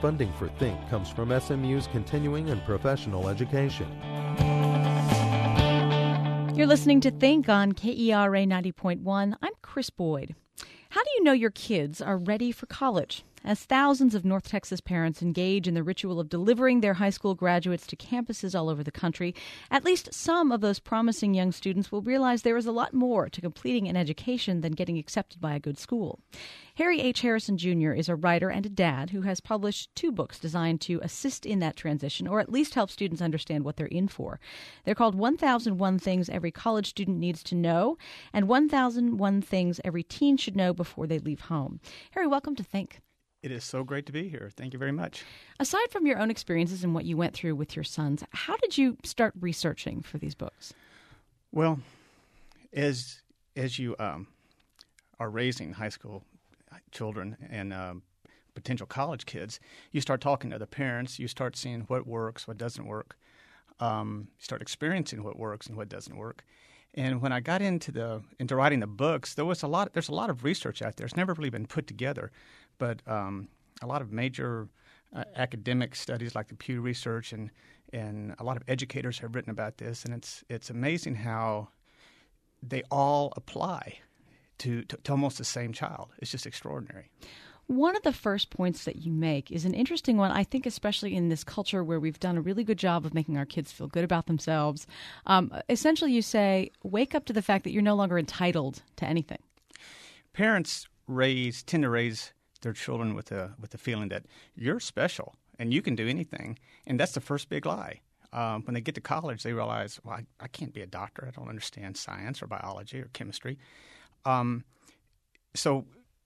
Funding for Think comes from SMU's continuing and professional education. You're listening to Think on KERA 90.1. I'm Chris Boyd. How do you know your kids are ready for college? As thousands of North Texas parents engage in the ritual of delivering their high school graduates to campuses all over the country, at least some of those promising young students will realize there is a lot more to completing an education than getting accepted by a good school. Harry H. Harrison Jr. is a writer and a dad who has published 2 books designed to assist in that transition, or at least help students understand what they're in for. They're called 1001 Things Every College Student Needs to Know and 1001 Things Every Teen Should Know Before They Leave Home. Harry, welcome to Think. It is so great to be here. Thank you very much. Aside from your own experiences and what you went through with your sons, how did you start researching for these books? Well, as you are raising high school children and potential college kids, you start talking to other parents. You start seeing what works, what doesn't work. You start experiencing what works and what doesn't work. And when I got into writing the books, there's a lot of research out there. It's never really been put together, but a lot of major academic studies like the Pew Research and a lot of educators have written about this, and it's amazing how they all apply to almost the same child. It's just extraordinary. One of the first points that you make is an interesting one, I think, especially in this culture where we've done a really good job of making our kids feel good about themselves. Essentially, you say, wake up to the fact that you're no longer entitled to anything. Parents tend to raise their children with the feeling that you're special and you can do anything, and that's the first big lie. When they get to college, they realize, well, I can't be a doctor. I don't understand science or biology or chemistry. So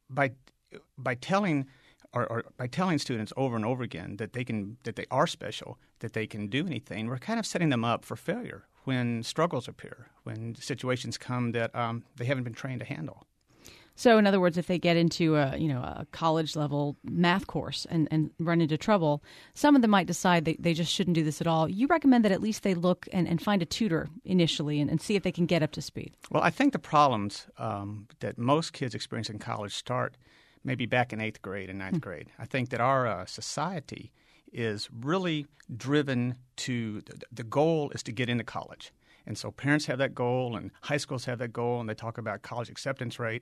by telling students over and over again that they are special, that they can do anything, we're kind of setting them up for failure when struggles appear, when situations come that they haven't been trained to handle. So, in other words, if they get into a college-level math course and run into trouble, some of them might decide they just shouldn't do this at all. You recommend that at least they look and find a tutor initially and see if they can get up to speed. Well, I think the problems that most kids experience in college start maybe back in 8th grade and 9th grade. I think that our society is really driven to the goal is to get into college. And so parents have that goal and high schools have that goal, and they talk about college acceptance rate.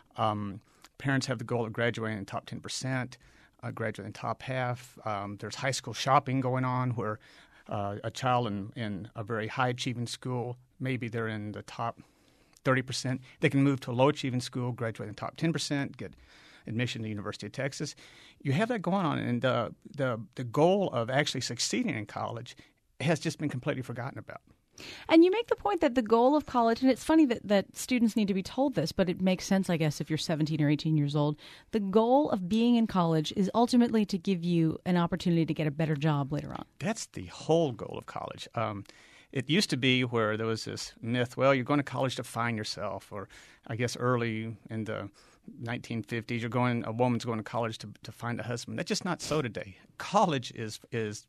Parents have the goal of graduating in the top 10%, graduating in the top half. There's high school shopping going on where a child in a very high-achieving school, maybe they're in the top 30%. They can move to a low-achieving school, graduate in the top 10%, get admission to the University of Texas. You have that going on, and the goal of actually succeeding in college has just been completely forgotten about. And you make the point that the goal of college, and it's funny that students need to be told this, but it makes sense, I guess, if you're 17 or 18 years old. The goal of being in college is ultimately to give you an opportunity to get a better job later on. That's the whole goal of college. It used to be where there was this myth, well, you're going to college to find yourself, or I guess early in the 1950s, a woman's going to college to find a husband. That's just not so today. College is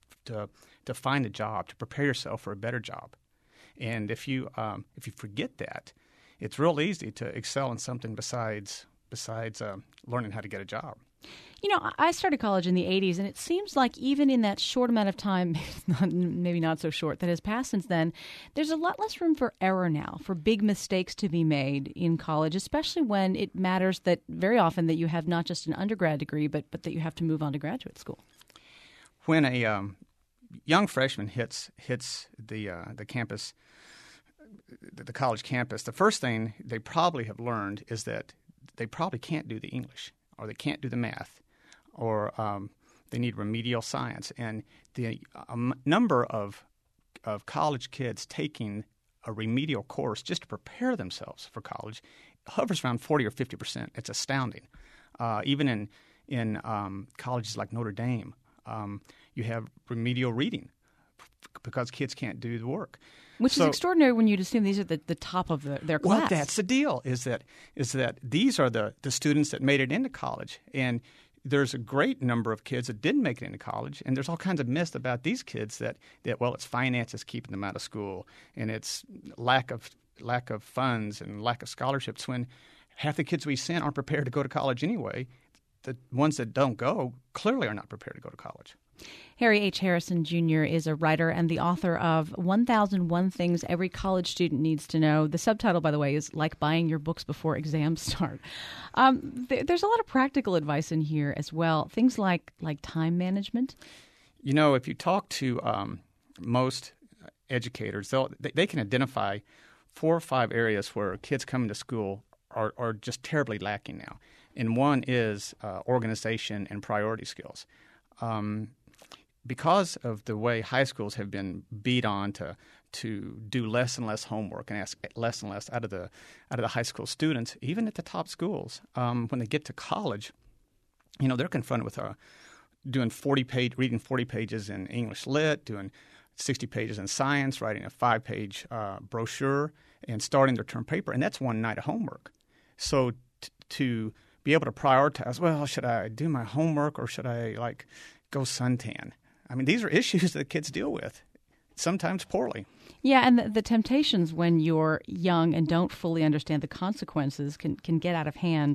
to find a job, to prepare yourself for a better job. And if you forget that, it's real easy to excel in something besides learning how to get a job. You know, I started college in the 80s, and it seems like even in that short amount of time, maybe not so short, that has passed since then, there's a lot less room for error now, for big mistakes to be made in college, especially when it matters that very often that you have not just an undergrad degree, but that you have to move on to graduate school. When a young freshman hits the campus, the college campus, the first thing they probably have learned is that they probably can't do the English, or they can't do the math, or they need remedial science. And the number of college kids taking a remedial course just to prepare themselves for college hovers around 40 or 50%. It's astounding. Even in colleges like Notre Dame, you have remedial reading because kids can't do the work. Which is extraordinary when you'd assume these are the top of their class. Well, that's the deal, is that these are the students that made it into college. And there's a great number of kids that didn't make it into college, and there's all kinds of myths about these kids that it's finances keeping them out of school, and it's lack of funds and lack of scholarships, when half the kids we send aren't prepared to go to college anyway. the ones that don't go clearly are not prepared to go to college. Harry H. Harrison Jr. is a writer and the author of 1001 Things Every College Student Needs to Know. The subtitle, by the way, is Like Buying Your Books Before Exams Start. There's a lot of practical advice in here as well, things like time management. You know, if you talk to most educators, they can identify 4 or 5 areas where kids coming to school are just terribly lacking now. And one is organization and priority skills. Because of the way high schools have been beat on to do less and less homework and ask less and less out of the high school students, even at the top schools, when they get to college, you know, they're confronted with reading 40 pages in English Lit, doing 60 pages in science, writing a 5-page brochure, and starting their term paper, and that's one night of homework. So to be able to prioritize, well, should I do my homework or should I go suntan? I mean, these are issues that kids deal with, sometimes poorly. Yeah, and the temptations when you're young and don't fully understand the consequences can get out of hand.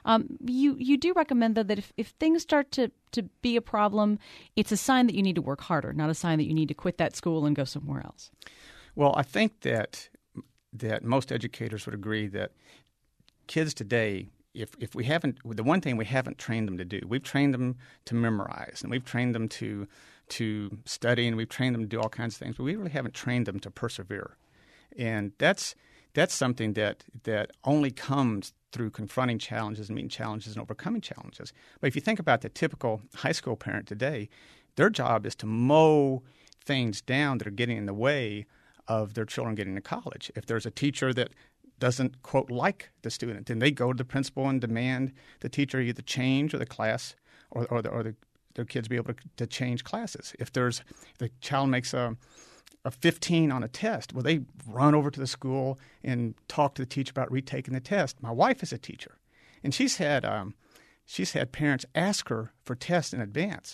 You do recommend, though, that if things start to be a problem, it's a sign that you need to work harder, not a sign that you need to quit that school and go somewhere else. Well, I think that most educators would agree that kids today, if we haven't, the one thing we haven't trained them to do, we've trained them to memorize, and we've trained them to study, and we've trained them to do all kinds of things, but we really haven't trained them to persevere. And that's something that only comes through confronting challenges and meeting challenges and overcoming challenges. But if you think about the typical high school parent today, their job is to mow things down that are getting in the way of their children getting to college. If there's a teacher that doesn't, quote, like the student, then they go to the principal and demand the teacher either change or the class or their kids be able to change classes. If the child makes a 15 on a test, well, they run over to the school and talk to the teacher about retaking the test. My wife is a teacher, and she's had parents ask her for tests in advance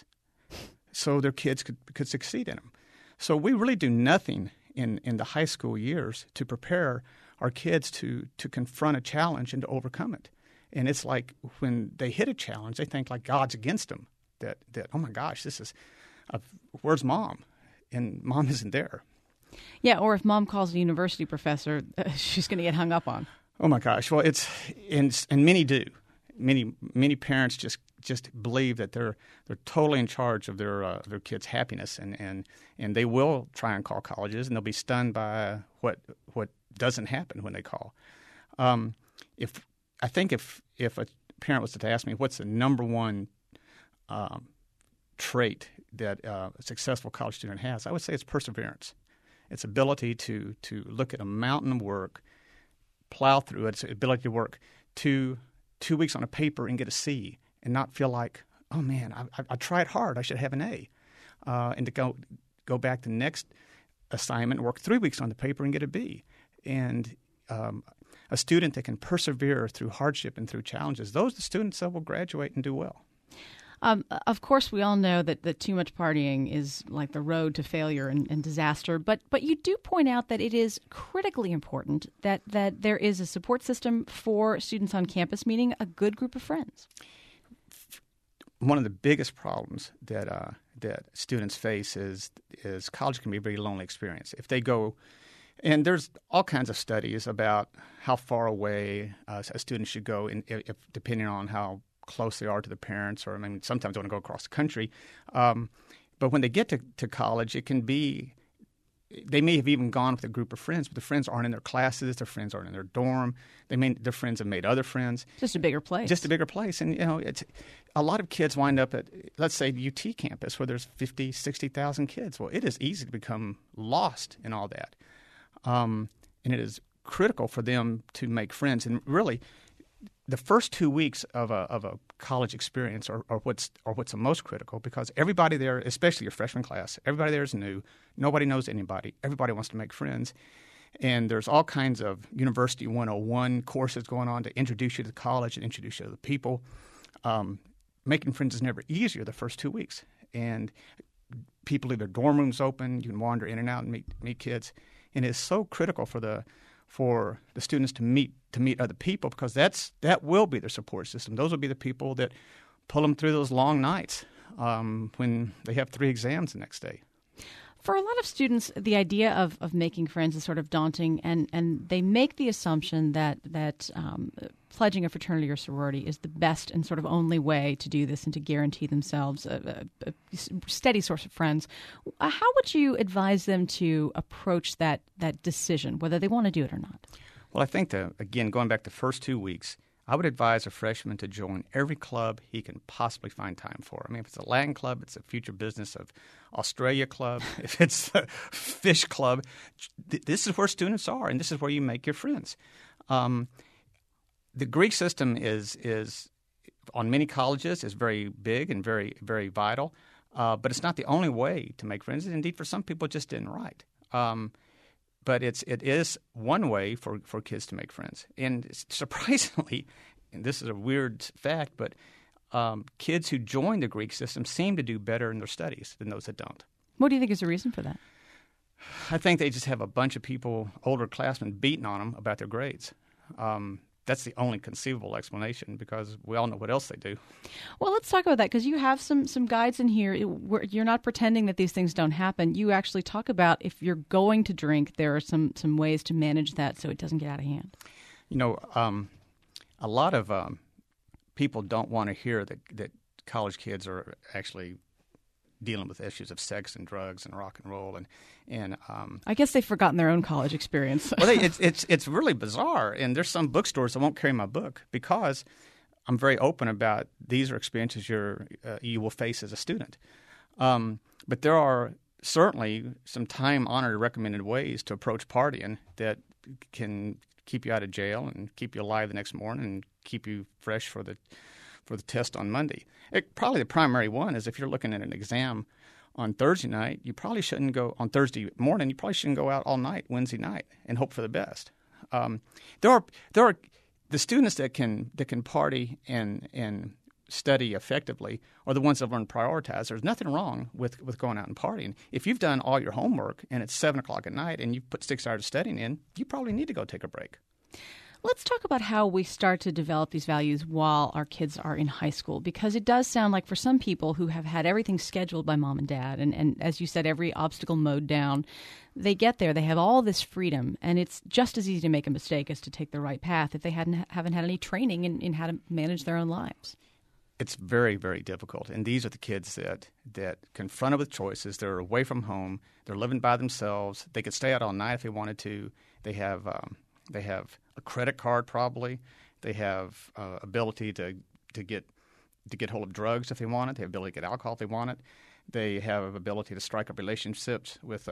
so their kids could succeed in them. So we really do nothing in the high school years to prepare our kids to confront a challenge and to overcome it. And it's like when they hit a challenge, they think like God's against them. That oh my gosh, this is where's mom? And mom isn't there. Yeah, or if mom calls a university professor, she's going to get hung up on. Oh my gosh! Well, and many do. Many parents just believe that they're totally in charge of their kids' happiness, and they will try and call colleges, and they'll be stunned by what doesn't happen when they call. If a parent was to ask me what's the number one trait that a successful college student has, I would say it's perseverance. Its ability to look at a mountain of work, plow through it, its ability to work 2 weeks on a paper and get a C and not feel like, oh man, I tried hard, I should have an A. And to go back to the next assignment and work 3 weeks on the paper and get a B. And a student that can persevere through hardship and through challenges, those are the students that will graduate and do well. Of course, we all know that too much partying is like the road to failure and disaster. But you do point out that it is critically important that there is a support system for students on campus, meaning a good group of friends. One of the biggest problems that students face is college can be a very lonely experience. If they go, and there's all kinds of studies about how far away a student should go, if depending on how close they are to the parents, or I mean, sometimes they want to go across the country. But when they get to college, it can be, they may have even gone with a group of friends, but the friends aren't in their classes, their friends aren't in their dorm. Their friends have made other friends. Just a bigger place. Just a bigger place. And, it's a lot of kids wind up at, let's say, the UT campus where there's 50, 60,000 kids. Well, it is easy to become lost in all that. And it is critical for them to make friends. And really, the first 2 weeks of a college experience are what's the most critical, because everybody there, especially your freshman class, everybody there is new. Nobody knows anybody. Everybody wants to make friends. And there's all kinds of University 101 courses going on to introduce you to college and introduce you to the people. Making friends is never easier the first 2 weeks. And people leave their dorm rooms open. You can wander in and out and meet kids. And it's so critical for the students to meet other people, because that will be their support system. Those will be the people that pull them through those long nights when they have 3 exams the next day. For a lot of students, the idea of making friends is sort of daunting, and they make the assumption that pledging a fraternity or sorority is the best and sort of only way to do this and to guarantee themselves a steady source of friends. How would you advise them to approach that decision, whether they want to do it or not? Well, I think again, going back the first 2 weeks, I would advise a freshman to join every club he can possibly find time for. I mean, if it's a Latin club, it's a future business of Australia club. If it's a fish club, this is where students are, and this is where you make your friends. The Greek system is on many colleges is very big and very, very vital, but it's not the only way to make friends. Indeed, for some people, it just didn't right. But it is one way for kids to make friends. And surprisingly, and this is a weird fact, but kids who join the Greek system seem to do better in their studies than those that don't. What do you think is the reason for that? I think they just have a bunch of people, older classmen, beating on them about their grades. That's the only conceivable explanation because we all know what else they do. Well, let's talk about that because you have some guides in here. You're not pretending that these things don't happen. You actually talk about if you're going to drink, there are some ways to manage that so it doesn't get out of hand. You know, a lot of people don't want to hear that college kids are actually dealing with issues of sex and drugs and rock and roll and I guess they've forgotten their own college experience. Well, it's really bizarre, and there's some bookstores that won't carry my book because I'm very open about these are experiences you will face as a student. But there are certainly some time-honored recommended ways to approach partying that can keep you out of jail and keep you alive the next morning and keep you fresh for the test on Monday. Probably the primary one is if you're looking at an exam on Thursday night, you probably shouldn't go on Thursday morning. You probably shouldn't go out all night Wednesday night and hope for the best. There are the students that can party and study effectively are the ones that learn to prioritize. There's nothing wrong with going out and partying. If you've done all your homework and it's 7 o'clock at night and you've put 6 hours of studying in, you probably need to go take a break. Let's talk about how we start to develop these values while our kids are in high school, because it does sound like for some people who have had everything scheduled by mom and dad, and as you said, every obstacle mowed down, they get there, they have all this freedom, and it's just as easy to make a mistake as to take the right path if they haven't had any training in how to manage their own lives. It's very, very difficult, and these are the kids that confronted with choices. They're away from home. They're living by themselves. They could stay out all night if they wanted to. They have a credit card probably. They have ability to get hold of drugs if they want it. They have ability to get alcohol if they want it. They have ability to strike up relationships with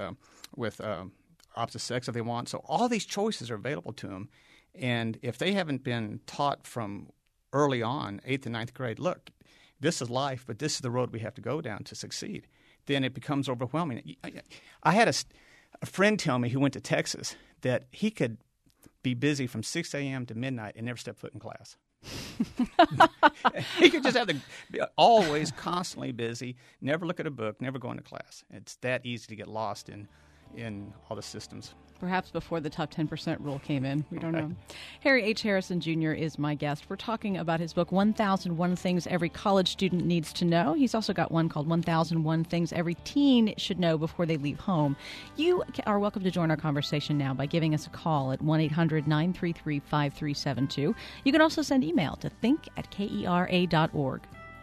opposite sex if they want. So all these choices are available to them. And if they haven't been taught from early on, 8th and 9th grade, look, this is life, but this is the road we have to go down to succeed, then it becomes overwhelming. I had a friend tell me who went to Texas that he could be busy from 6 a.m. to midnight and never step foot in class. He could just have to be always constantly busy, never look at a book, never go into class. It's that easy to get lost in all the systems. Perhaps before the top 10% rule came in. We don't know. Harry H. Harrison Jr. is my guest. We're talking about his book, 1001 Things Every College Student Needs to Know. He's also got one called 1001 Things Every Teen Should Know Before They Leave Home. You are welcome to join our conversation now by giving us a call at 1-800-933-5372. You can also send email to think@kera.org.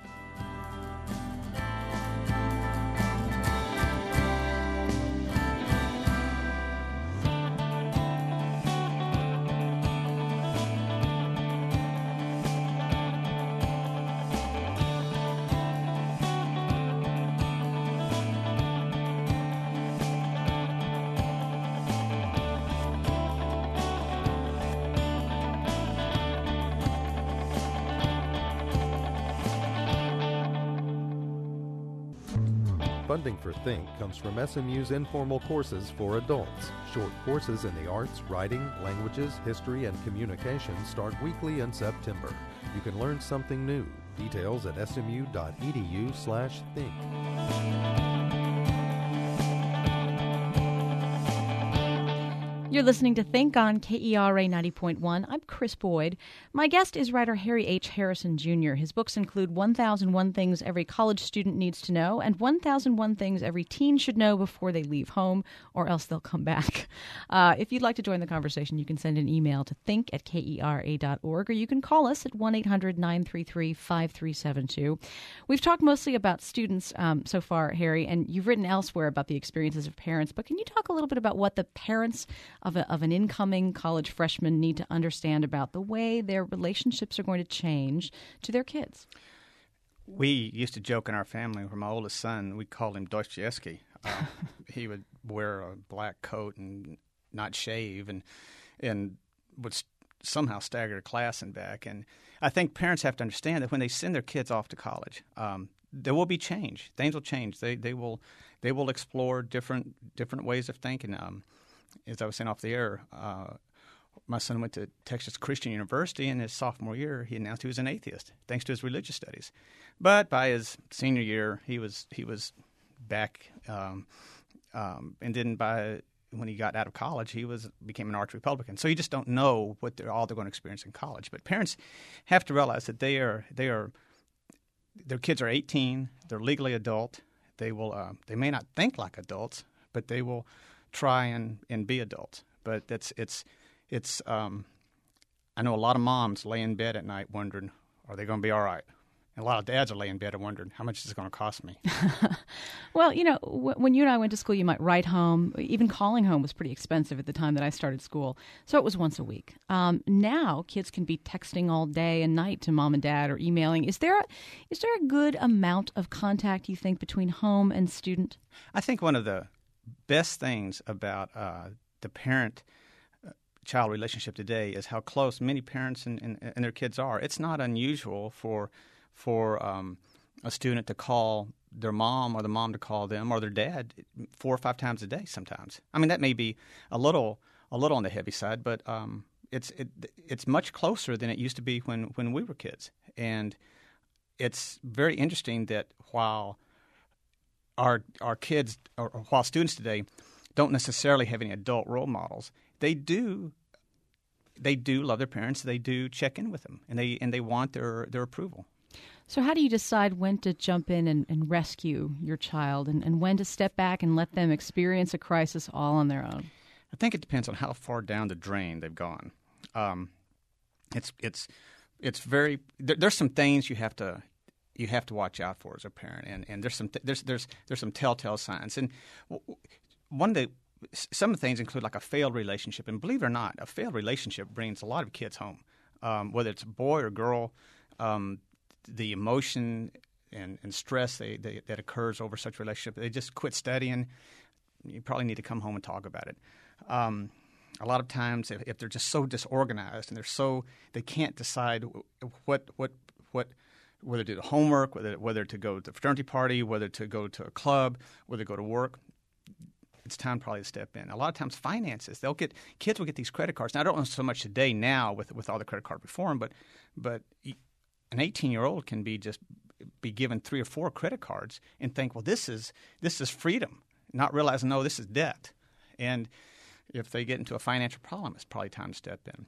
Funding for Think comes from SMU's informal courses for adults. Short courses in the arts, writing, languages, history, and communication start weekly in September. You can learn something new. Details at smu.edu/think. You're listening to Think on KERA 90.1. I'm Chris Boyd. My guest is writer Harry H. Harrison, Jr. His books include 1001 Things Every College Student Needs to Know and 1001 Things Every Teen Should Know Before They Leave Home, or else they'll come back. If you'd like to join the conversation, you can send an email to think@kera.org, or you can call us at 1-800-933-5372. We've talked mostly about students so far, Harry, and you've written elsewhere about the experiences of parents, but can you talk a little bit about what the parents of an incoming college freshman need to understand about the way their relationships are going to change to their kids? We used to joke in our family, for my oldest son, we called him Dostoevsky. He would wear a black coat and not shave and would somehow stagger to class and back. And I think parents have to understand that when they send their kids off to college, there will be change. Things will change. They will explore different ways of thinking. As I was saying off the air, my son went to Texas Christian University, and his sophomore year, he announced he was an atheist, thanks to his religious studies. But by his senior year, he was back, and then when he got out of college, he became an arch Republican. So you just don't know what they're going to experience in college. But parents have to realize that their kids are 18, they're legally adult. They may not think like adults, but they will try and be adults. But it's I know a lot of moms lay in bed at night wondering, are they going to be all right? And a lot of dads are laying in bed and wondering, how much is it going to cost me? Well, when you and I went to school, you might write home. Even calling home was pretty expensive at the time that I started school. So it was once a week. Now kids can be texting all day and night to mom and dad, or emailing. Is there a good amount of contact, you think, between home and student? I think one of the best things about the parent-child relationship today is how close many parents and their kids are. It's not unusual for a student to call their mom, or the mom to call them, or their dad 4 or 5 times a day sometimes. I mean, that may be a little on the heavy side, but it's much closer than it used to be when we were kids. And it's very interesting that while our kids, or while students today don't necessarily have any adult role models, they do love their parents. They do check in with them, and they want their approval. So how do you decide when to jump in and rescue your child, and when to step back and let them experience a crisis all on their own? I think it depends on how far down the drain they've gone. It's very there's some things you have to watch out for as a parent, and there's some telltale signs. And some of the things include like a failed relationship, and believe it or not, a failed relationship brings a lot of kids home, whether it's a boy or girl. The emotion and stress that occurs over such a relationship, they just quit studying. You probably need to come home and talk about it. A lot of times, if they're just so disorganized and they can't decide whether to do the homework, whether to go to the fraternity party, whether to go to a club, whether to go to work, it's time probably to step in. A lot of times, finances. Kids will get these credit cards. Now, I don't know so much today now with all the credit card reform, but an 18-year-old can be given 3 or 4 credit cards and think, well, this is freedom, not realizing, no, this is debt. And if they get into a financial problem, it's probably time to step in.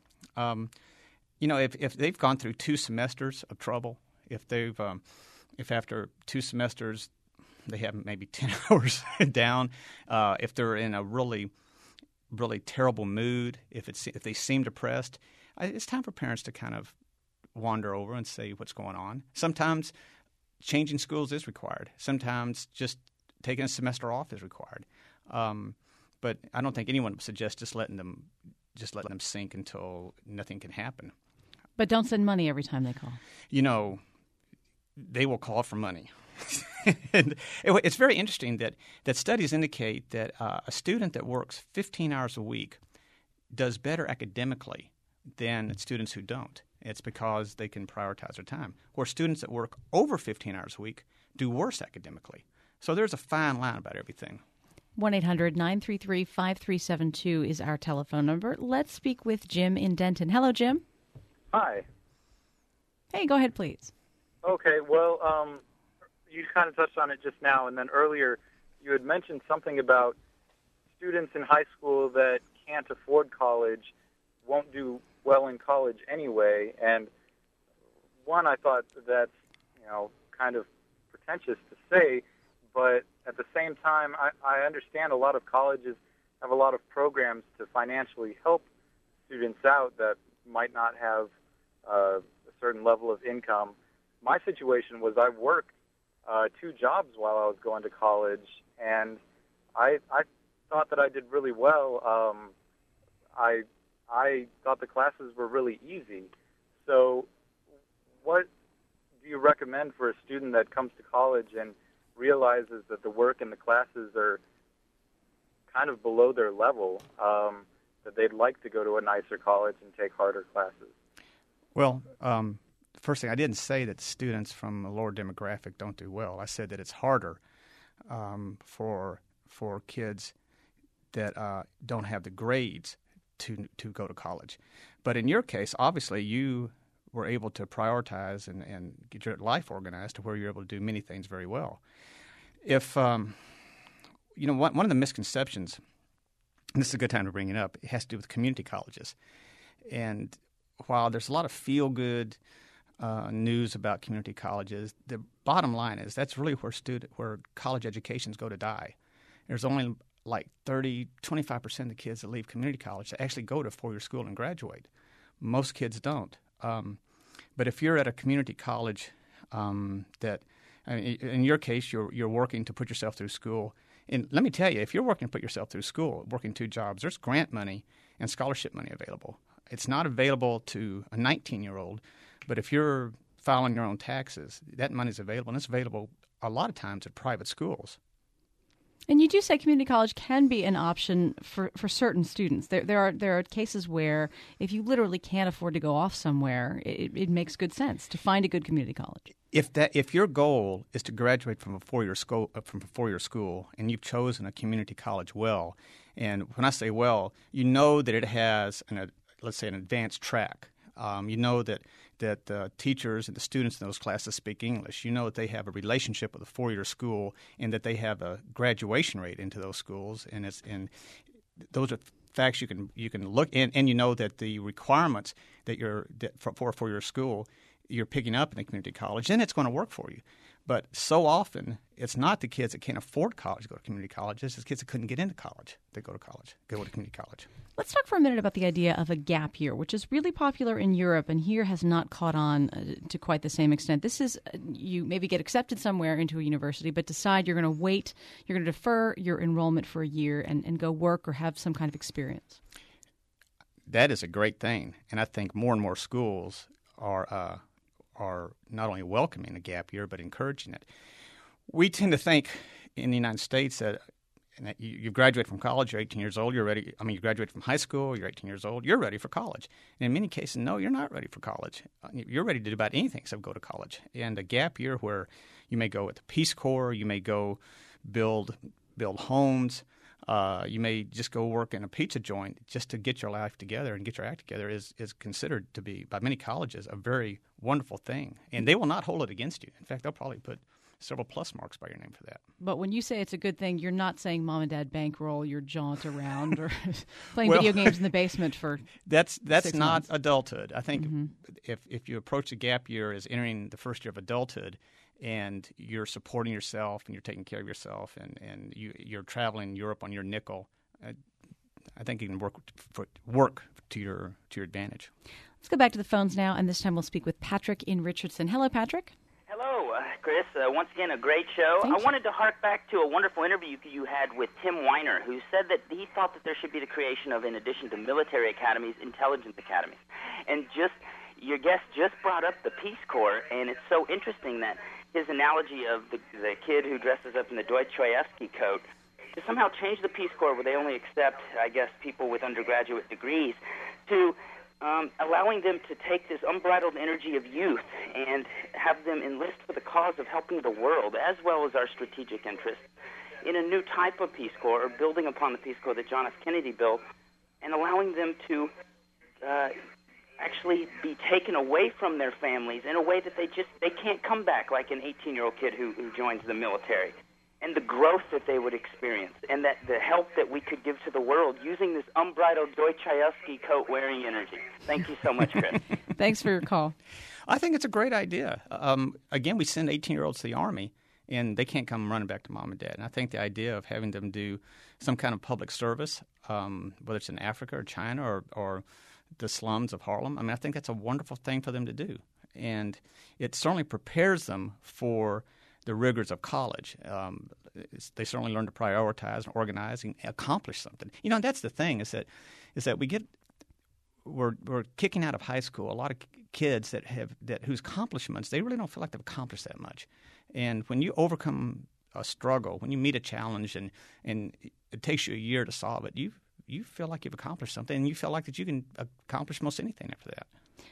If they've gone through 2 semesters of trouble, if after 2 semesters they have maybe 10 hours down, if they're in a really, really terrible mood, if they seem depressed, it's time for parents to kind of wander over and say what's going on. Sometimes changing schools is required. Sometimes just taking a semester off is required. But I don't think anyone would suggest just letting them sink until nothing can happen. But don't send money every time they call. They will call for money. And it's very interesting that studies indicate that a student that works 15 hours a week does better academically than students who don't. It's because they can prioritize their time. Where students that work over 15 hours a week do worse academically. So there's a fine line about everything. 1-800-933-5372 is our telephone number. Let's speak with Jim in Denton. Hello, Jim. Hi. Hey, go ahead, please. Okay, well, you kind of touched on it just now, and then earlier you had mentioned something about students in high school that can't afford college won't do well in college anyway. And one, I thought that's, kind of pretentious to say, but at the same time, I understand a lot of colleges have a lot of programs to financially help students out that might not have a certain level of income. My situation was I worked 2 jobs while I was going to college, and I thought that I did really well. I thought the classes were really easy. So what do you recommend for a student that comes to college and realizes that the work and the classes are kind of below their level, that they'd like to go to a nicer college and take harder classes? Well, first thing, I didn't say that students from a lower demographic don't do well. I said that it's harder for kids that don't have the grades to go to college. But in your case, obviously, you were able to prioritize and get your life organized to where you're able to do many things very well. If, one of the misconceptions, and this is a good time to bring it up, it has to do with community colleges. And while there's a lot of feel-good news about community colleges, the bottom line is that's really where college educations go to die. There's only like 25% of the kids that leave community college that actually go to 4-year school and graduate. Most kids don't. But if you're at a community college in your case, you're working to put yourself through school. And let me tell you, if you're working to put yourself through school, working 2 jobs, there's grant money and scholarship money available. It's not available to a 19-year-old, but if you're filing your own taxes, that money's available, and it's available a lot of times at private schools. And you do say community college can be an option for certain students. There are cases where if you literally can't afford to go off somewhere, it makes good sense to find a good community college. If your goal is to graduate from a 4-year school, and you've chosen a community college well, and when I say well, you know that it has let's say an advanced track. You know that the teachers and the students in those classes speak English. You know that they have a relationship with a 4-year school, and that they have a graduation rate into those schools. And those are facts you can look and you know that the requirements for a 4-year school you're picking up in a community college, then it's going to work for you. But so often, it's not the kids that can't afford college go to community colleges. It's kids that couldn't get into college that go to community college. Let's talk for a minute about the idea of a gap year, which is really popular in Europe and here has not caught on to quite the same extent. This is you maybe get accepted somewhere into a university, but decide you're going to wait, you're going to defer your enrollment for a year and go work or have some kind of experience. That is a great thing, and I think more and more schools are not only welcoming a gap year but encouraging it. We tend to think in the United States that you graduate from college, you're 18 years old, you're ready. You graduate from high school, you're 18 years old, you're ready for college. And in many cases, no, you're not ready for college. You're ready to do about anything except go to college. And a gap year where you may go with the Peace Corps, you may go build homes, you may just go work in a pizza joint just to get your life together and get your act together is considered to be, by many colleges, a very wonderful thing. And they will not hold it against you. In fact, they'll probably put several plus marks by your name for that. But when you say it's a good thing, you're not saying mom and dad bankroll your jaunt around or playing video games in the basement for that's 6 not months. Adulthood. I think if you approach a gap year as entering the first year of adulthood and you're supporting yourself and you're taking care of yourself and you're traveling Europe on your nickel, I think you can work to your advantage. Let's go back to the phones now, and this time we'll speak with Patrick in Richardson. Hello, Patrick. Hello, Chris. Once again, a great show. Thank I you. wanted to hark back to a wonderful interview you had with Tim Weiner, who said that he thought that there should be the creation of, in addition to military academies, intelligence academies. And your guest just brought up the Peace Corps, and it's so interesting that his analogy of the kid who dresses up in the Dostoevsky coat to somehow change the Peace Corps where they only accept, I guess, people with undergraduate degrees, to allowing them to take this unbridled energy of youth and have them enlist for the cause of helping the world, as well as our strategic interests, in a new type of Peace Corps, or building upon the Peace Corps that John F. Kennedy built, and allowing them to actually be taken away from their families in a way that they can't come back like an 18-year-old kid who joins the military. and the growth that they would experience, and that the help that we could give to the world using this unbridled Dostoevsky coat-wearing energy. Thank you so much, Chris. Thanks for your call. I think it's a great idea. Again, we send 18-year-olds to the Army, and they can't come running back to mom and dad. And I think the idea of having them do some kind of public service, whether it's in Africa or China or the slums of Harlem, I mean, I think that's a wonderful thing for them to do. And it certainly prepares them for the rigors of college. They certainly learn to prioritize and organize and accomplish something. You know, and that's the thing is that we're kicking out of high school a lot of kids whose accomplishments they really don't feel like they've accomplished that much. And when you overcome a struggle, when you meet a challenge, and it takes you a year to solve it, you feel like you've accomplished something, and you feel like that you can accomplish most anything after that.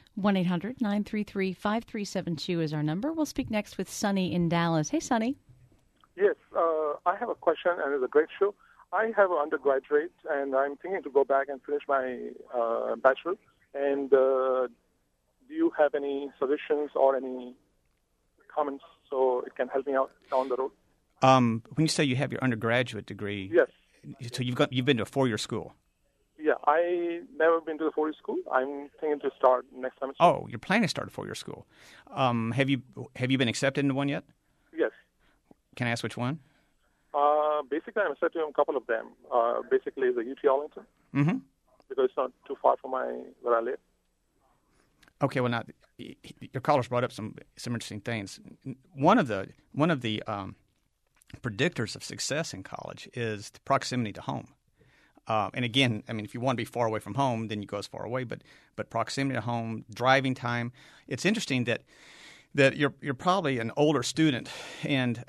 1-800-933-5372 is our number. We'll speak next with Sonny in Dallas. Hey, Sonny. Yes, I have a question, and it's a great show. I have an undergraduate, and I'm thinking to go back and finish my bachelor. And do you have any suggestions or any comments so it can help me out down the road? When you say you have your undergraduate degree, yes. So you've been to a 4-year school. Yeah, I never been to the 4-year school. I'm thinking to start next semester. Oh, you're planning to start a 4-year school. Have you been accepted into one yet? Yes. Can I ask which one? Basically, I'm accepted in a couple of them. Basically, the UT Arlington, because it's not too far from where I live. Okay, well now your callers brought up some interesting things. One of the predictors of success in college is the proximity to home. And again, I mean, if you want to be far away from home, then you go as far away. But proximity to home, driving time. It's interesting that you're probably an older student, and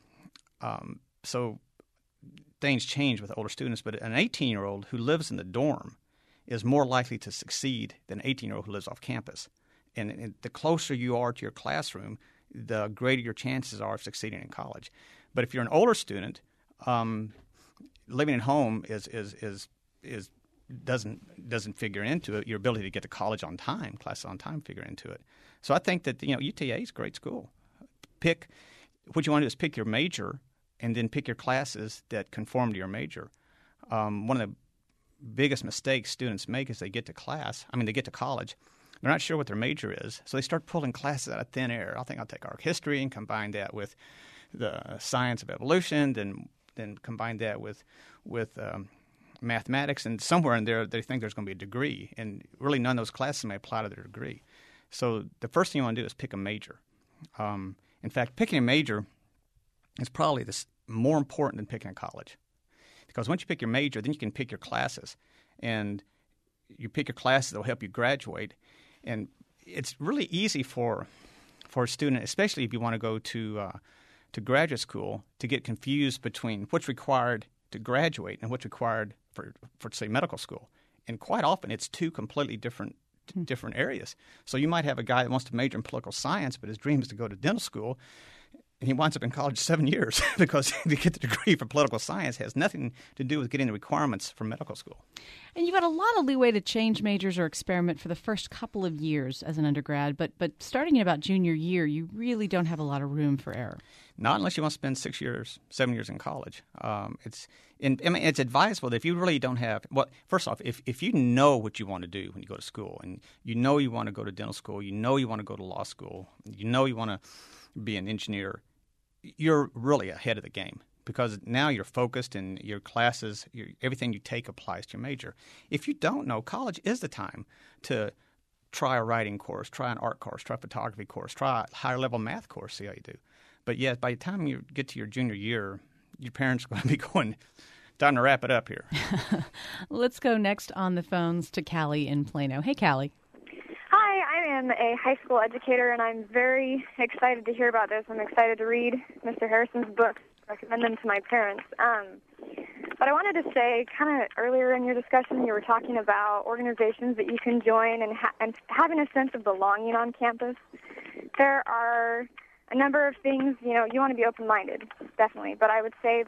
so things change with older students. But an 18-year-old who lives in the dorm is more likely to succeed than an 18-year-old who lives off campus. And the closer you are to your classroom, the greater your chances are of succeeding in college. But if you're an older student, living at home doesn't figure into it. Your ability to get to college on time, classes on time, figure into it. So I think that UTA is a great school. What you want to do is pick your major, and then pick your classes that conform to your major. One of the biggest mistakes students make is they get to college. They're not sure what their major is, so they start pulling classes out of thin air. I think I'll take art history and combine that with the science of evolution, then combine that with mathematics, and somewhere in there they think there's going to be a degree, and really none of those classes may apply to their degree. So the first thing you want to do is pick a major. In fact, picking a major is probably more important than picking a college, because once you pick your major, then you can pick your classes, and you pick your classes that will help you graduate. And it's really easy for a student, especially if you want to go to graduate school, to get confused between what's required to graduate and what's required for say medical school. And quite often it's two completely different areas. So you might have a guy that wants to major in political science, but his dream is to go to dental school, and he winds up in college 7 years because to get the degree for political science has nothing to do with getting the requirements for medical school. And you've got a lot of leeway to change majors or experiment for the first couple of years as an undergrad, but starting in about junior year, you really don't have a lot of room for error. Not unless you want to spend 7 years in college. It's advisable that if you really don't have – well, first off, if you know what you want to do when you go to school, and you know you want to go to dental school, you know you want to go to law school, you know you want to be an engineer, you're really ahead of the game, because now you're focused and your classes, everything you take applies to your major. If you don't know, college is the time to try a writing course, try an art course, try a photography course, try a higher-level math course, see how you do. But, yeah, by the time you get to your junior year, your parents are going to be going, time to wrap it up here. Let's go next on the phones to Callie in Plano. Hey, Callie. Hi, I am a high school educator, and I'm very excited to hear about this. I'm excited to read Mr. Harrison's book, recommend them to my parents. But I wanted to say, kind of earlier in your discussion, you were talking about organizations that you can join and having a sense of belonging on campus. There are a number of things, you want to be open-minded, definitely. But I would say,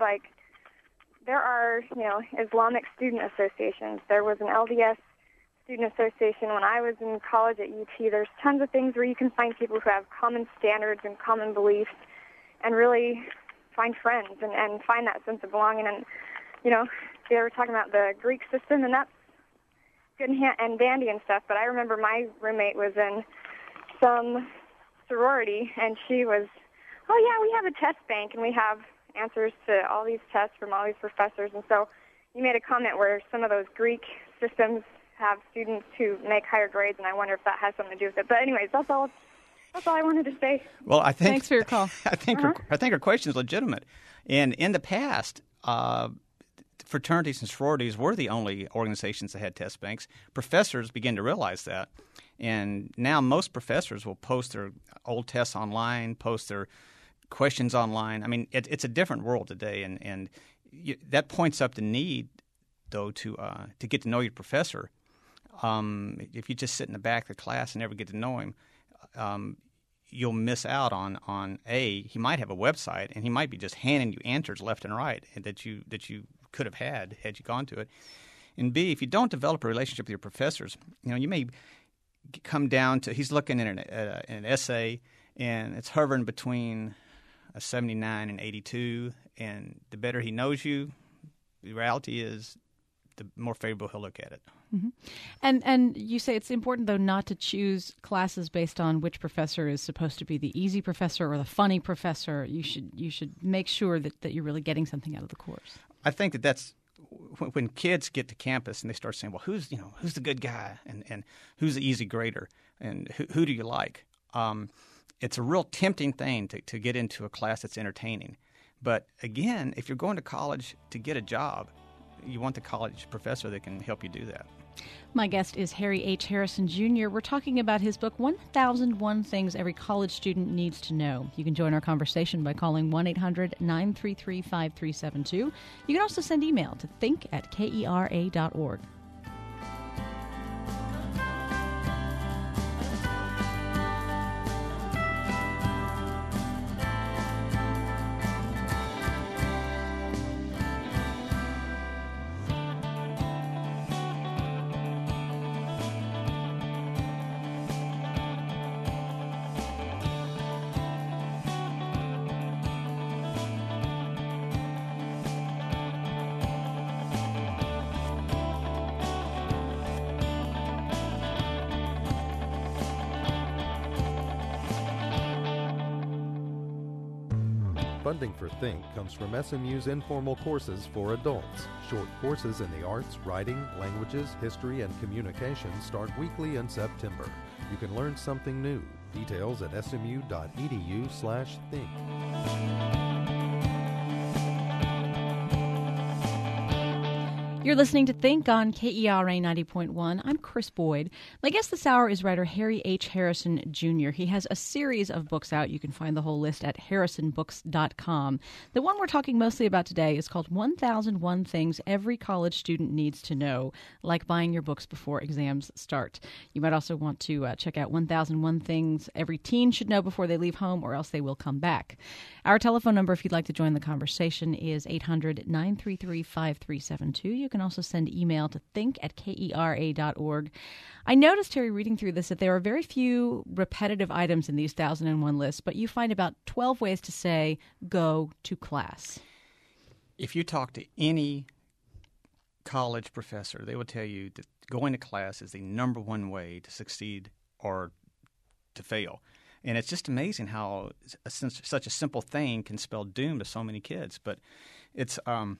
there are, Islamic student associations. There was an LDS student association when I was in college at UT. There's tons of things where you can find people who have common standards and common beliefs and really find friends and find that sense of belonging. And, you know, they were talking about the Greek system, and that's good and dandy and stuff, but I remember my roommate was in some sorority, and she was, oh, yeah, we have a test bank, and we have answers to all these tests from all these professors. And so you made a comment where some of those Greek systems have students who make higher grades, and I wonder if that has something to do with it. But anyways, that's all I wanted to say. Well, I think Thanks for your call. I think her question is legitimate. And in the past, fraternities and sororities were the only organizations that had test banks. Professors began to realize that, and now most professors will post their old tests online, post their questions online. I mean, it's a different world today, and that points up the need, though, to get to know your professor. If you just sit in the back of the class and never get to know him, you'll miss out on he might have a website, and he might be just handing you answers left and right that you could have had you gone to it. And B, if you don't develop a relationship with your professors, you know, you may come down to he's looking at an essay, and it's hovering between a 79 and 82, and the better he knows you, the reality is the more favorable he'll look at it. Mm-hmm. And you say it's important, though, not to choose classes based on which professor is supposed to be the easy professor or the funny professor. You should make sure that you're really getting something out of the course. I think that's when kids get to campus and they start saying, well, who's the good guy and who's the easy grader and who do you like? It's a real tempting thing to get into a class that's entertaining. But again, if you're going to college to get a job, you want the college professor that can help you do that. My guest is Harry H. Harrison, Jr. We're talking about his book, 1001 Things Every College Student Needs to Know. You can join our conversation by calling 1-800-933-5372. You can also send email to think@kera.org. Funding for Think comes from SMU's informal courses for adults. Short courses in the arts, writing, languages, history, and communication start weekly in September. You can learn something new. Details at smu.edu/think. You're listening to Think on KERA 90.1. I'm Chris Boyd. My guest this hour is writer Harry H. Harrison, Jr. He has a series of books out. You can find the whole list at harrisonbooks.com. The one we're talking mostly about today is called 1001 Things Every College Student Needs to Know, like buying your books before exams start. You might also want to check out 1001 Things Every Teen Should Know Before They Leave Home, or else they will come back. Our telephone number, if you'd like to join the conversation, is 800-933-5372. You can also send email to think@kera.org. I noticed, Terry, reading through this, that there are very few repetitive items in these 1001 lists, but you find about 12 ways to say, go to class. If you talk to any college professor, they will tell you that going to class is the number one way to succeed or to fail. And it's just amazing how such a simple thing can spell doom to so many kids. But it's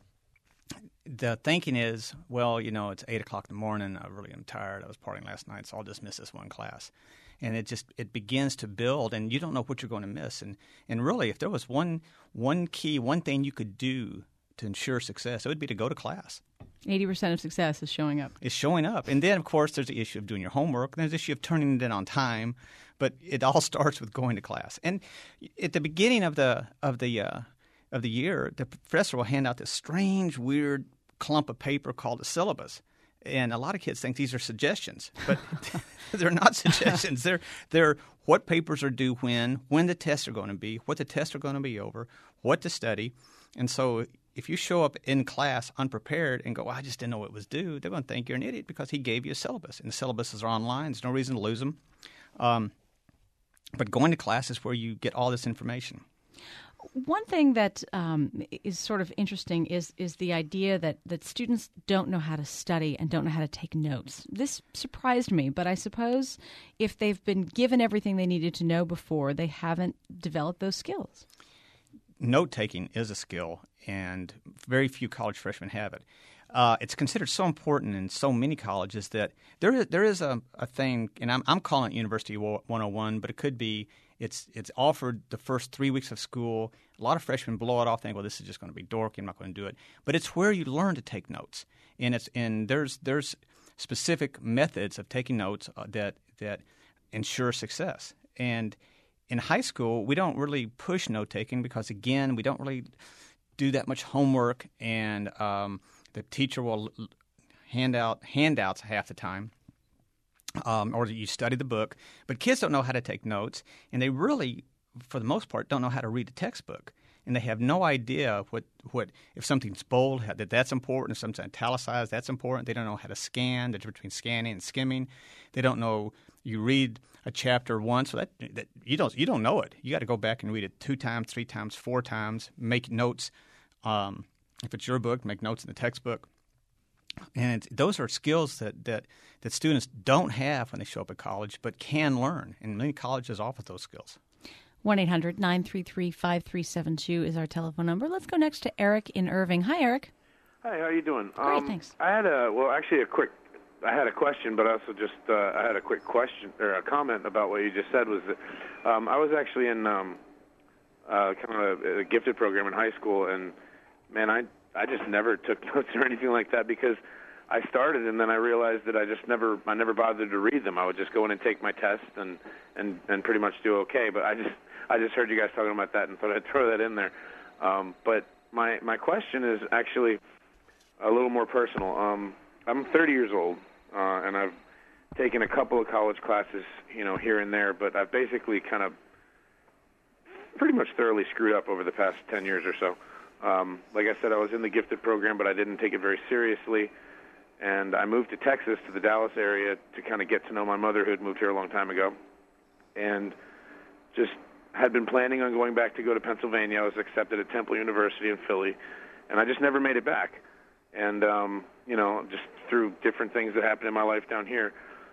the thinking is, well, you know, it's 8 o'clock in the morning. I really am tired. I was partying last night, so I'll just miss this one class. And it begins to build, and you don't know what you're going to miss. And really, if there was one thing you could do to ensure success, it would be to go to class. 80% of success is showing up. It's showing up. And then, of course, there's the issue of doing your homework. And there's the issue of turning it in on time. But it all starts with going to class. And at the beginning of the year, the professor will hand out this strange, weird clump of paper called a syllabus. And a lot of kids think these are suggestions, but they're not suggestions. They're what papers are due when the tests are going to be, what the tests are going to be over, what to study. And so if you show up in class unprepared and go, well, I just didn't know it was due, they're going to think you're an idiot because he gave you a syllabus. And the syllabuses are online. There's no reason to lose them. But going to class is where you get all this information. One thing that is sort of interesting is the idea that students don't know how to study and don't know how to take notes. This surprised me, but I suppose if they've been given everything they needed to know before, they haven't developed those skills. Note-taking is a skill, and very few college freshmen have it. It's considered so important in so many colleges that there is a thing, and I'm calling it University 101, but it could be it's offered the first 3 weeks of school. A lot of freshmen blow it off, think, well, this is just going to be dorky, I'm not going to do it. But it's where you learn to take notes, and there's specific methods of taking notes that ensure success. And in high school, we don't really push note-taking because, again, we don't really do that much homework, and the teacher will hand out handouts half the time, or you study the book. But kids don't know how to take notes, and they really, for the most part, don't know how to read a textbook. And they have no idea what if something's bold, that's important. If something's italicized, that's important. They don't know how to scan, the difference between scanning and skimming. They don't know you read a chapter once, so that you don't know it. You got to go back and read it 2 times, 3 times, 4 times. Make notes. If it's your book, make notes in the textbook. And those are skills that students don't have when they show up at college, but can learn. And many colleges offer those skills. 1-800-933-5372 is our telephone number. Let's go next to Eric in Irving. Hi, Eric. Hi, how you doing? Great, thanks. I had a question, but also just I had a quick question or a comment about what you just said. Was that I was actually in kind of a gifted program in high school, and man, I just never took notes or anything like that because I started and then I realized that I never bothered to read them. I would just go in and take my test and pretty much do okay. But I just heard you guys talking about that and thought I'd throw that in there. But my question is actually a little more personal. I'm 30 years old, and I've taken a couple of college classes, here and there, but I've basically kind of pretty much thoroughly screwed up over the past 10 years or so. Like I said, I was in the gifted program, but I didn't take it very seriously, and I moved to Texas, to the Dallas area, to kind of get to know my mother, who had moved here a long time ago, and just had been planning on going back to go to Pennsylvania. I was accepted at Temple University in Philly, and I just never made it back. And, just through different things that happened in my life down here.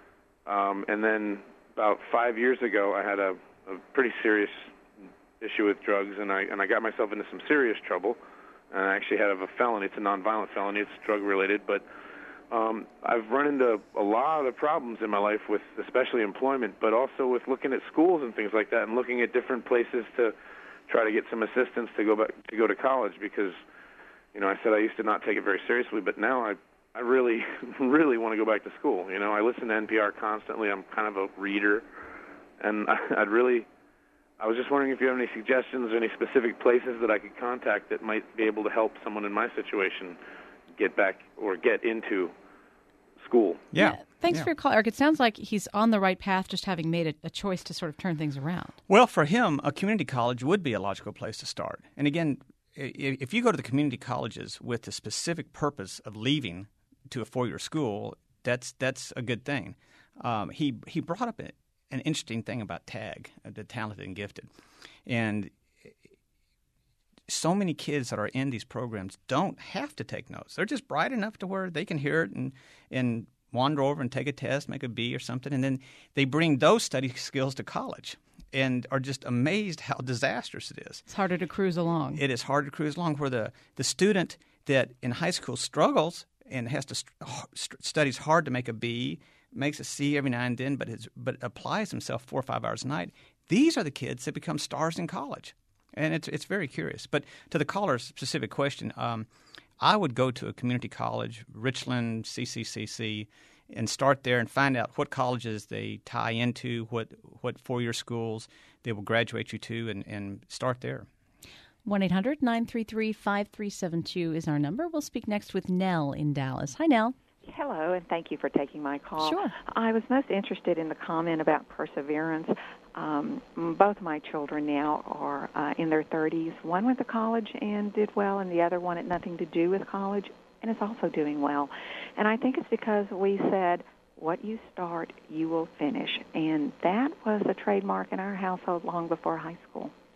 And then about 5 years ago, I had a pretty serious issue with drugs, and I got myself into some serious trouble. And I actually had a felony. It's a nonviolent felony. It's drug-related. But I've run into a lot of problems in my life with especially employment, but also with looking at schools and things like that and looking at different places to try to get some assistance to go to college because – I said I used to not take it very seriously, but now I really, really want to go back to school. I listen to NPR constantly. I'm kind of a reader, and I was just wondering if you have any suggestions or any specific places that I could contact that might be able to help someone in my situation get back or get into school. Yeah. Thanks for your call, Eric. It sounds like he's on the right path, just having made a choice to sort of turn things around. Well, for him, a community college would be a logical place to start. And again, if you go to the community colleges with the specific purpose of leaving to a 4-year school, that's a good thing. He brought up an interesting thing about TAG, the talented and gifted, and so many kids that are in these programs don't have to take notes. They're just bright enough to where they can hear it and wander over and take a test, make a B or something, and then they bring those study skills to college and are just amazed how disastrous it is. It's harder to cruise along. It is harder to cruise along, where the student that in high school struggles and has to studies hard to make a B, makes a C every now and then, but applies himself 4 or 5 hours a night. These are the kids that become stars in college, and it's very curious. But to the caller's specific question, I would go to a community college, Richland, CCCC, and start there and find out what colleges they tie into, what 4-year schools they will graduate you to, and start there. 1-800-933-5372 is our number. We'll speak next with Nell in Dallas. Hi, Nell. Hello, and thank you for taking my call. Sure. I was most interested in the comment about perseverance. Both my children now are in their 30s. One went to college and did well, and the other one had nothing to do with college and is also doing well. And I think it's because we said, what you start, you will finish. And that was a trademark in our household long before high school.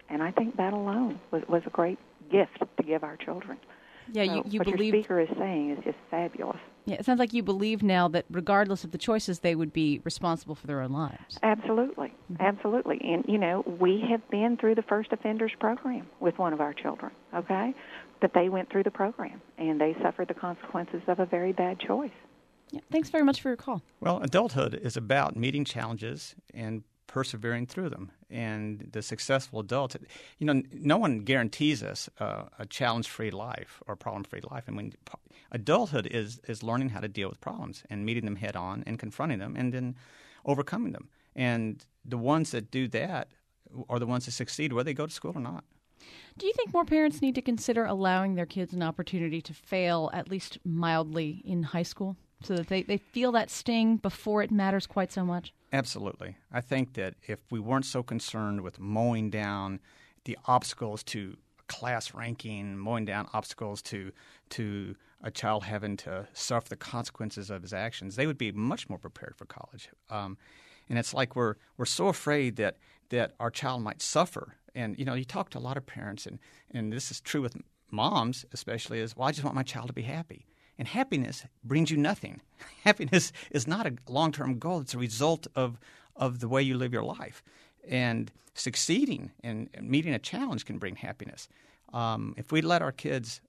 And I think that alone was a great gift to give our children. Yeah, so you what believe your speaker is saying is just fabulous. Yeah, it sounds like you believe now that regardless of the choices, they would be responsible for their own lives. Absolutely, absolutely. And, we have been through the first offenders program with one of our children, okay? But they went through the program, and they suffered the consequences of a very bad choice. Yeah, thanks very much for your call. Well, adulthood is about meeting challenges and persevering through them. And the successful adult, no one guarantees us a challenge-free life or problem-free life. I mean, adulthood is learning how to deal with problems and meeting them head-on and confronting them and then overcoming them. And the ones that do that are the ones that succeed, whether they go to school or not. Do you think more parents need to consider allowing their kids an opportunity to fail, at least mildly, in high school so that they feel that sting before it matters quite so much? Absolutely. I think that if we weren't so concerned with mowing down the obstacles to class ranking, mowing down obstacles to a child having to suffer the consequences of his actions, they would be much more prepared for college. And it's like we're so afraid that our child might suffer. And, you talk to a lot of parents, and this is true with moms especially, is, well, I just want my child to be happy. And happiness brings you nothing. Happiness is not a long-term goal. It's a result of the way you live your life. And succeeding and meeting a challenge can bring happiness. If we let our kids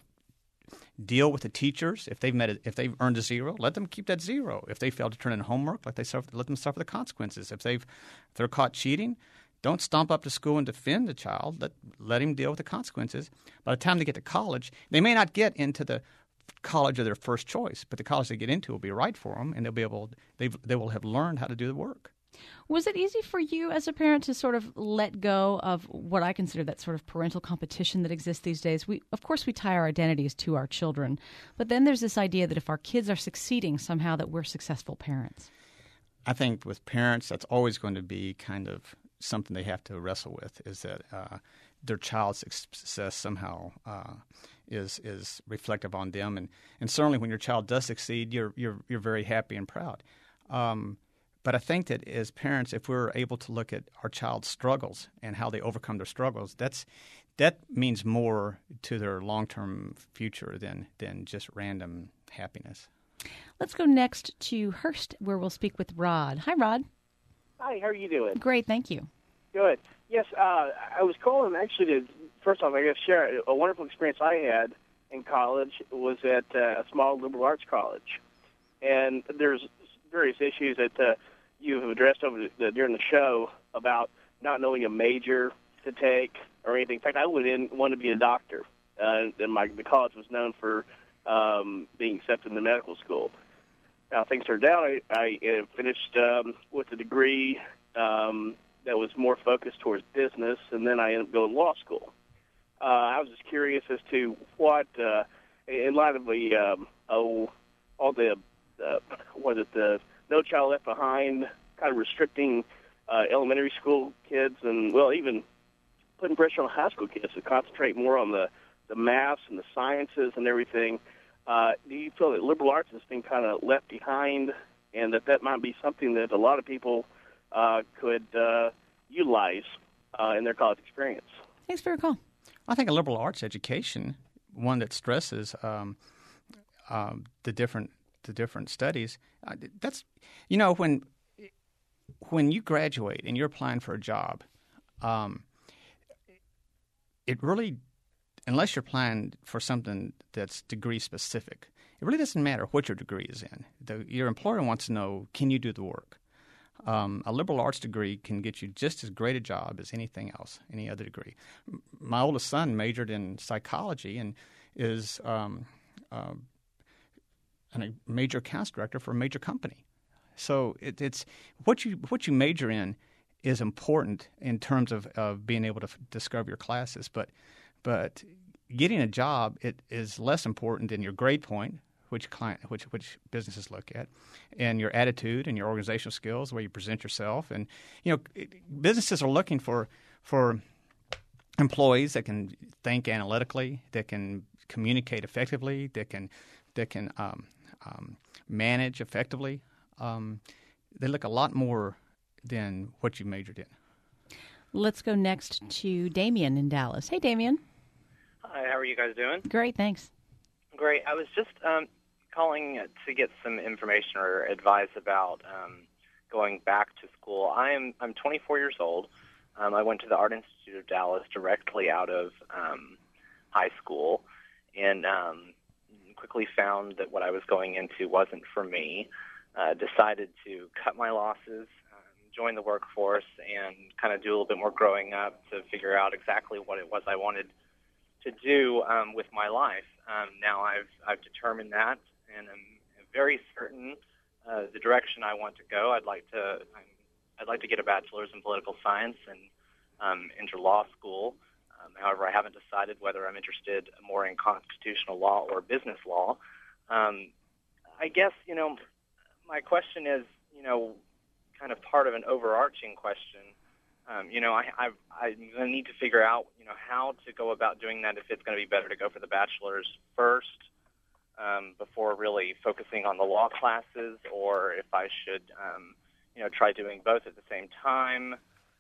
deal with the teachers, if they've earned a 0, let them keep that 0. If they fail to turn in homework, let them suffer the consequences. If they're caught cheating, don't stomp up to school and defend the child. Let him deal with the consequences. By the time they get to college, they may not get into the college of their first choice, but the college they get into will be right for them, and they will have learned how to do the work. Was it easy for you as a parent to sort of let go of what I consider that sort of parental competition that exists these days? Of course, we tie our identities to our children, but then there's this idea that if our kids are succeeding, somehow that we're successful parents. I think with parents, that's always going to be kind of something they have to wrestle with, is that their child's success somehow is reflective on them, and certainly when your child does succeed, you're very happy and proud. But I think that as parents, if we're able to look at our child's struggles and how they overcome their struggles, that means more to their long-term future than just random happiness. Let's go next to Hearst, where we'll speak with Rod. Hi, Rod. Hi, how are you doing? Great, thank you. Good. Yes, I was calling actually to, first off, I guess, share a wonderful experience I had in college. Was at a small liberal arts college. And there's various issues that you have addressed during the show about not knowing a major to take or anything. In fact, I wanted to be a doctor, and the college was known for being accepted in the medical school. Now, things turned out, I finished with a degree that was more focused towards business, and then I ended up going to law school. I was just curious as to what, in light of the the No Child Left Behind, kind of restricting elementary school kids, and even putting pressure on high school kids to concentrate more on the maths and the sciences and everything. Do you feel that liberal arts has been kind of left behind, and that might be something that a lot of people could utilize in their college experience? Thanks for your call. I think a liberal arts education, one that stresses the different studies, that's when you graduate and you're applying for a job, it really, unless you're applying for something that's degree specific, it really doesn't matter what your degree is in. Your employer wants to know, can you do the work? A liberal arts degree can get you just as great a job as anything else, any other degree. My oldest son majored in psychology and is a major accounts director for a major company. So it's what you major in is important in terms of being able to discover your classes, but getting a job, it is less important than your grade point, which businesses look at, and your attitude and your organizational skills, the way you present yourself. And businesses are looking for employees that can think analytically, that can communicate effectively, that can manage effectively. They look a lot more than what you majored in. Let's go next to Damien in Dallas. Hey, Damien. Hi, how are you guys doing? Great, thanks. Great. I was just calling to get some information or advice about going back to school. I'm 24 years old. I went to the Art Institute of Dallas directly out of high school, and quickly found that what I was going into wasn't for me. Decided to cut my losses, join the workforce, and kind of do a little bit more growing up to figure out exactly what it was I wanted to do with my life. Now I've determined that, and I'm very certain the direction I want to go. I'd like to get a bachelor's in political science and enter law school. However, I haven't decided whether I'm interested more in constitutional law or business law. I guess, my question is, kind of part of an overarching question. I'm going to need to figure out, how to go about doing that, if it's going to be better to go for the bachelor's first before really focusing on the law classes, or if I should, try doing both at the same time,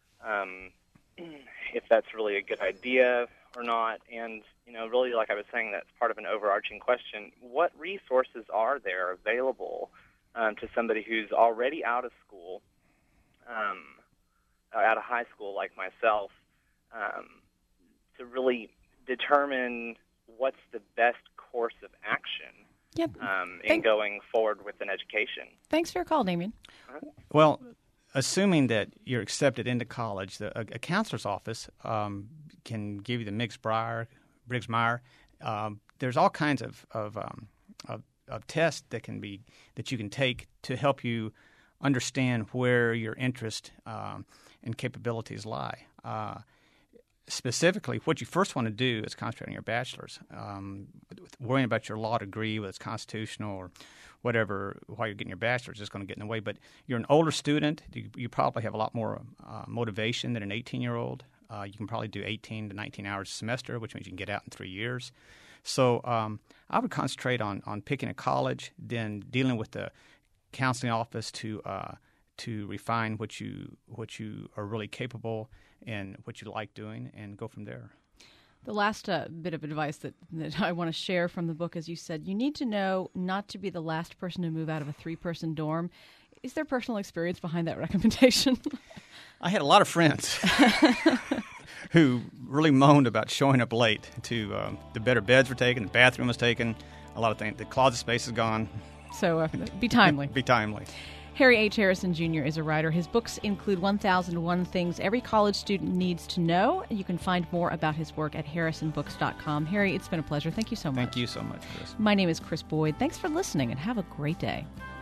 if that's really a good idea or not. And, really, like I was saying, that's part of an overarching question. What resources are there available to somebody who's already out of school, out of high school like myself, to really determine what's the best course of action in going forward with an education? Thanks for your call, Damien. Well, assuming that you're accepted into college, a counselor's office can give you the Briggs-Meyer. There's all kinds of tests that you can take to help you understand where your interest and capabilities lie. Specifically, what you first want to do is concentrate on your bachelor's. Worrying about your law degree, whether it's constitutional or whatever, while you're getting your bachelor's is going to get in the way. But you're an older student. You probably have a lot more motivation than an 18-year-old. You can probably do 18 to 19 hours a semester, which means you can get out in 3 years. So I would concentrate on picking a college, then dealing with the counseling office to refine what you are really capable and what you like doing, and go from there. The last bit of advice that I want to share from the book, as you said, you need to know not to be the last person to move out of a 3-person dorm. Is there personal experience behind that recommendation? I had a lot of friends who really moaned about showing up late to the better beds were taken, the bathroom was taken, a lot of things. The closet space is gone. So be timely. Be timely. Harry H. Harrison Jr. is a writer. His books include 1001 Things Every College Student Needs to Know. You can find more about his work at harrisonbooks.com. Harry, it's been a pleasure. Thank you so much. Thank you so much, Chris. My name is Chris Boyd. Thanks for listening, and have a great day.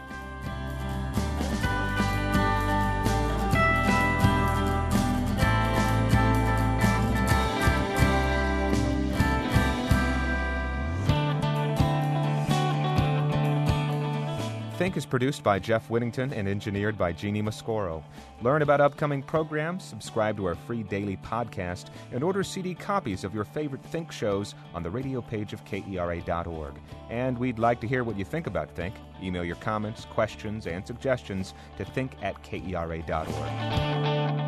Think is produced by Jeff Whittington and engineered by Jeannie Mascoro. Learn about upcoming programs, subscribe to our free daily podcast, and order CD copies of your favorite Think shows on the radio page of KERA.org. And we'd like to hear what you think about Think. Email your comments, questions, and suggestions to think@KERA.org.